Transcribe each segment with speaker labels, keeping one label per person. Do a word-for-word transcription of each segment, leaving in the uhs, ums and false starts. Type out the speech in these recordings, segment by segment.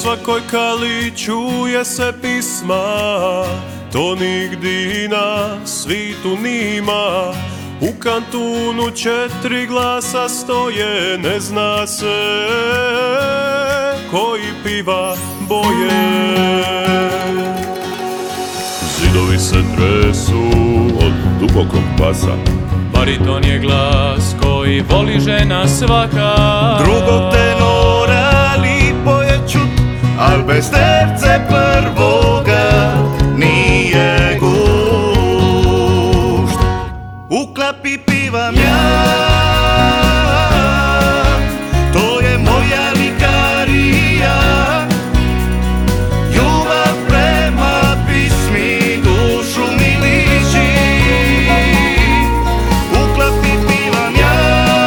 Speaker 1: svakoj kali čuje se pisma, to nigdi na svitu nima. U kantunu četiri glasa stoje, ne zna se koji piva boje. Zidovi se tresu od dubokog basa,
Speaker 2: bariton je glas koji voli žena svaka.
Speaker 3: Drugog tenora lipo je čut, al bez terce prvoga nije gušt. U klapi pivam ja, to je moja likarija. Ljubav prema pismi dušu mi liči. U klapi pivam ja,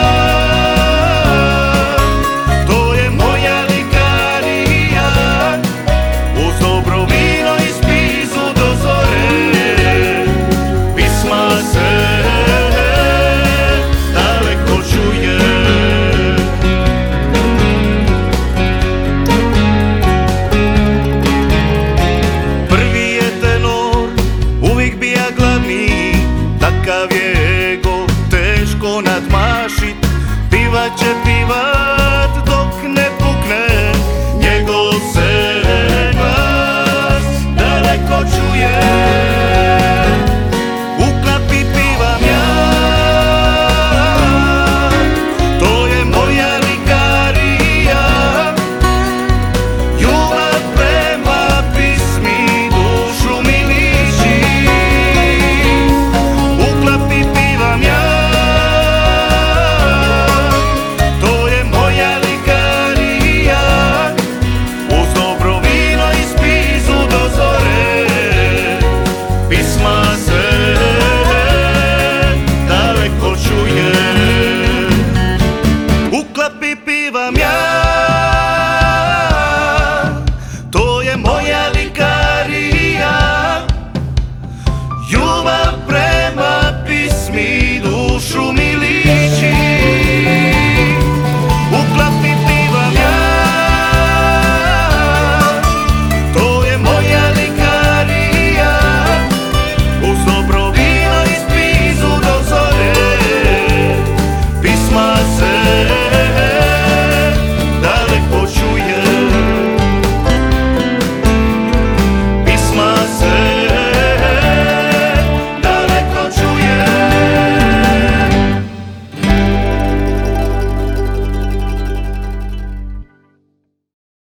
Speaker 3: to je moja likarija. Uz dobro vino i spizu do zore, pisma se daleko čuje. Prvi je tenor, uvijek bija glavni, takav je ego, teško nadmašit. Pivat će